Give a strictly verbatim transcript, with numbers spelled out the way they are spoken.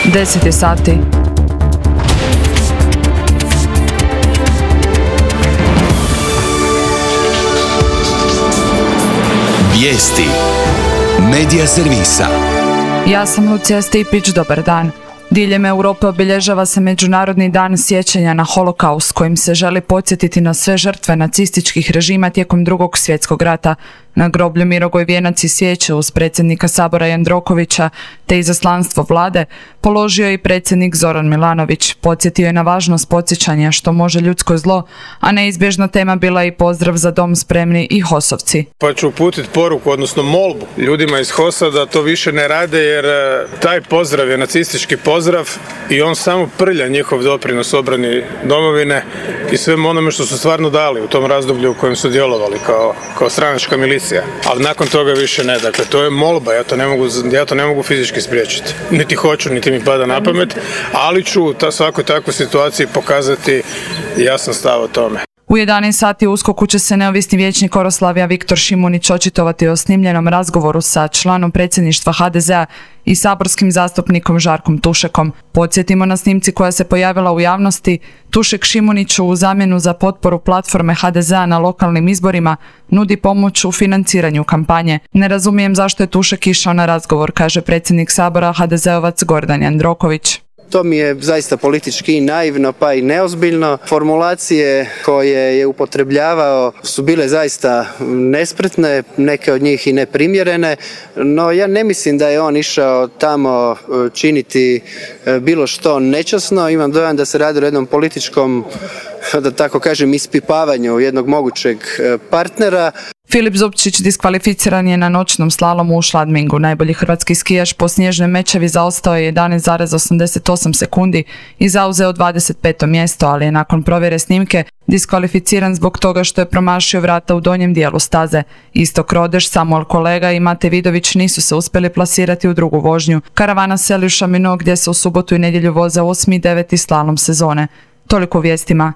deset je sati. Vijesti Medija servisa. Ja sam Lucija Stipić, dobar dan. Diljem Europe obilježava se Međunarodni dan sjećanja na holokaust, kojim se želi podsjetiti na sve žrtve nacističkih režima tijekom Drugog svjetskog rata. Na groblju Mirogoj vijenac i svijeće uz predsjednika Sabora Jandrokovića te izaslanstvo vlade položio je i predsjednik Zoran Milanović. Podsjetio je na važnost podsjećanja što može ljudsko zlo, a neizbježna tema bila i pozdrav za dom spremni i HOS-ovci. Pa ću uputiti poruku, odnosno molbu ljudima iz HOS-a da to više ne rade, jer taj pozdrav je nacistički pozdrav i on samo prlja njihov doprinos obrani domovine i svemu onome što su stvarno dali u tom razdoblju u kojem su djelovali kao, kao stranačka milicija. Ali nakon toga više ne. Dakle, to je molba, ja to ne mogu, ja to ne mogu fizički spriječiti. Niti hoću, niti mi pada na pamet, ali ću ta, svakoj takvoj situaciji pokazati jasan stav o tome. U jedanaest sati u USKOK-u će se neovisni vijećnik Oroslavija Viktor Šimunić očitovati o snimljenom razgovoru sa članom predsjedništva ha de zea i saborskim zastupnikom Žarkom Tušekom. Podsjetimo, na snimci koja se pojavila u javnosti, Tušek Šimuniću u zamjenu za potporu platforme ha de zea na lokalnim izborima nudi pomoć u financiranju kampanje. Ne razumijem zašto je Tušek išao na razgovor, kaže predsjednik Sabora ha de zeovac Gordan Jandroković. To mi je zaista politički naivno pa i neozbiljno. Formulacije koje je upotrebljavao su bile zaista nespretne, neke od njih i neprimjerene, no ja ne mislim da je on išao tamo činiti bilo što nečasno. Imam dojam da se radi o jednom političkom, da tako kažem, ispipavanju jednog mogućeg partnera. Filip Zupčić diskvalificiran je na noćnom slalomu u Schladmingu. Najbolji hrvatski skijaš po snježnoj mećavi zaostao je jedanaest zarez osamdeset osam sekundi i zauzeo dvadeset peto mjesto, ali je nakon provjere snimke diskvalificiran zbog toga što je promašio vrata u donjem dijelu staze. Istok Rodeš, Samuel Kolega i Mate Vidović nisu se uspjeli plasirati u drugu vožnju. Karavana seli u Šamino gdje se u subotu i nedjelju voze osmi i deveti slalom sezone. Toliko u vijestima.